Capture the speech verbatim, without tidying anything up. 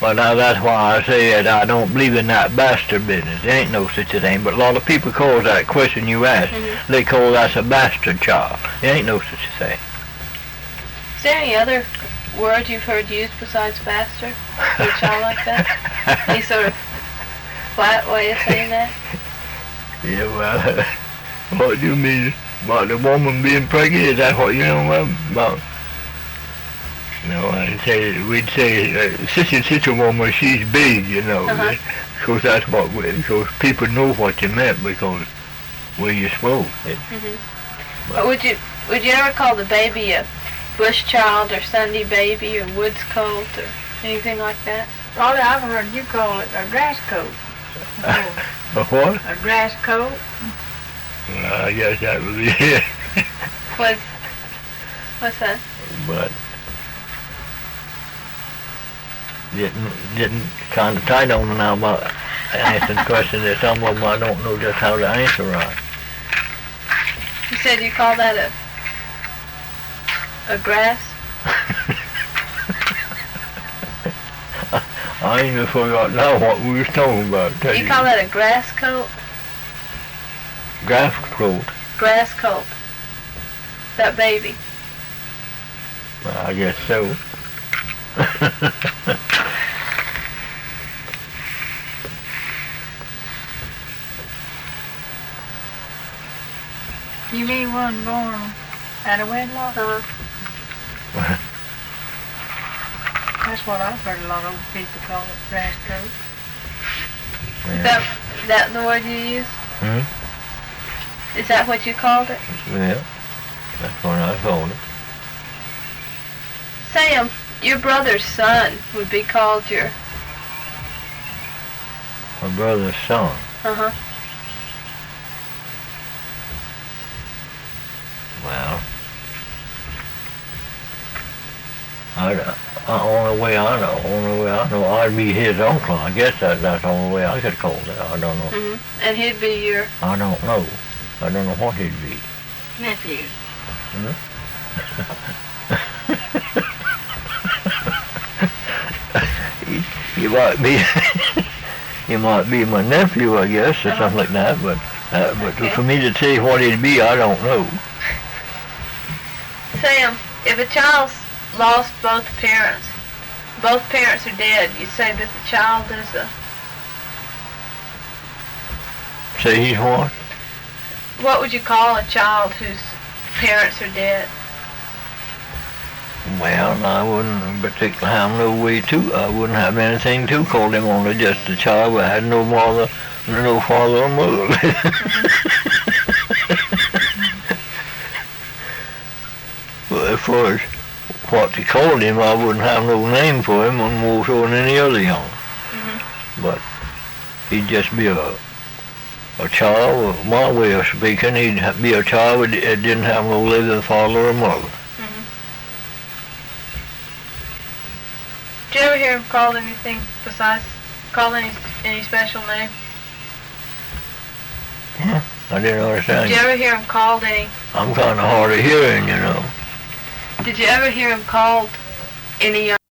Well, now that's why I said I don't believe in that bastard business. There ain't no such a thing. But a lot of people call that question you asked, mm-hmm. they call that a bastard child. There ain't no such a thing. Is there any other word you've heard used besides bastard for a child like that? Any sort of flat way of saying that? Yeah, well, what do you mean about the woman being pregnant? Is that what you know about? No, I'd say, we'd say, uh, such and such a woman, she's big, you know. Uh-huh. Because that's what, we, because people know what you meant because where you spoke. Mm-hmm. But, but would you, would you ever call the baby a bush child or Sunday baby or woods colt or anything like that? Probably I've heard you call it a grass coat. Oh. A what? A grass coat. Well, I guess that would be it. What? What's that? But getting getting kind of tight on now about answering questions that some of them I don't know just how to answer right. You said you call that a a grass? I ain't even forgot now what we was talking about. You, you call that a grass coat? Grass coat. Grass coat. That baby. Well, I guess so. You mean one born out of wedlock? Uh-huh. That's what I've heard a lot of old people call it, grass coat. Yeah. Is that, that the word you use? Hmm? Is that what you called it? Yeah, that's what I called it. Sam, your brother's son would be called your... My brother's son? Uh-huh. Well, I, the only way I know, only way I know, I'd be his uncle. I guess that, that's the only way I could call it. I don't know. Mm-hmm. And he'd be your... I don't know. I don't know what he'd be. Nephew. Hmm? you, you might be, you might be my nephew, I guess, or something like that. But, uh, but okay. For me to say what he'd be, I don't know. Sam, if a child's lost both parents, both parents are dead, you say that the child is a... Say he's what? What would you call a child whose parents are dead? Well, I wouldn't particularly have no way to, I wouldn't have anything to call him only just a child but had no mother, no father or mother. But as far as what they called him, I wouldn't have no name for him, and more so than any other young. Mm-hmm. But he'd just be a a child, my way of speaking, he'd be a child that didn't have no living father or mother. Mm-hmm. Did you ever hear him called anything besides, called any, any special name? Huh? I didn't understand. Did you ever hear him called any? I'm kind of hard of hearing, you know. Did you ever hear him called any